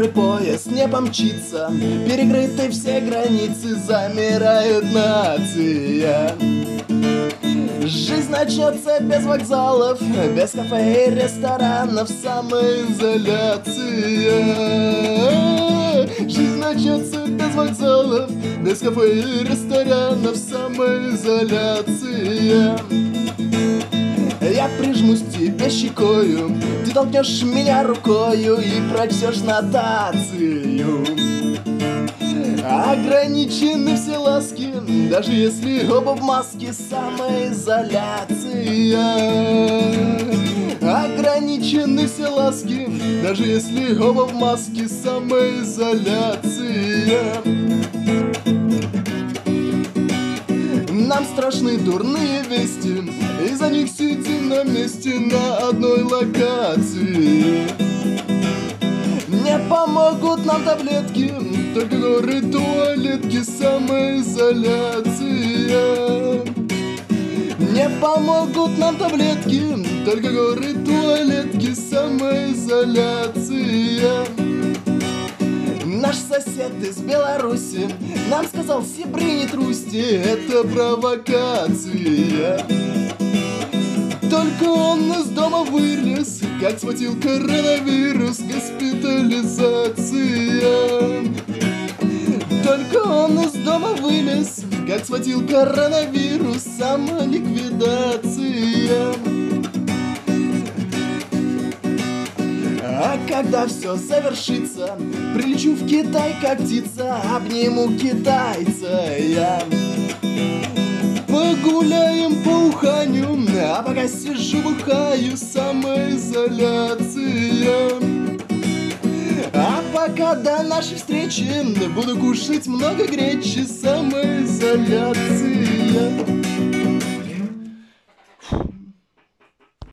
скорый поезд не помчится, перекрыты все границы, замирает нация. Жизнь начнется без вокзалов, без кафе и ресторанов, самоизоляция. Жизнь начнется без вокзалов, без кафе и ресторанов, самоизоляция. Я прижмусь тебе щекою, ты толкнешь меня рукою и прочтешь нотацию. Ограничены все ласки, даже если оба в маске, самоизоляция. Ограничены все ласки, даже если оба в маске, самоизоляция. Нам страшны дурные вести, из-за них сидим на месте на одной локации. Не помогут нам таблетки, только горы туалетки, самоизоляция. Не помогут нам таблетки, только горы туалетки, самоизоляция. Наш сосед из Беларуси нам сказал: сибри, не трусьте, это провокация. Только он из дома вылез, как схватил коронавирус, госпитализация. Только он из дома вылез, как схватил коронавирус, самоликвидация. А когда все завершится, прилечу в Китай как птица, обниму китайца я. Погуляем по Уханью, а пока сижу бухаю, самоизоляция. А пока до нашей встречи буду кушать много гречи, самоизоляция.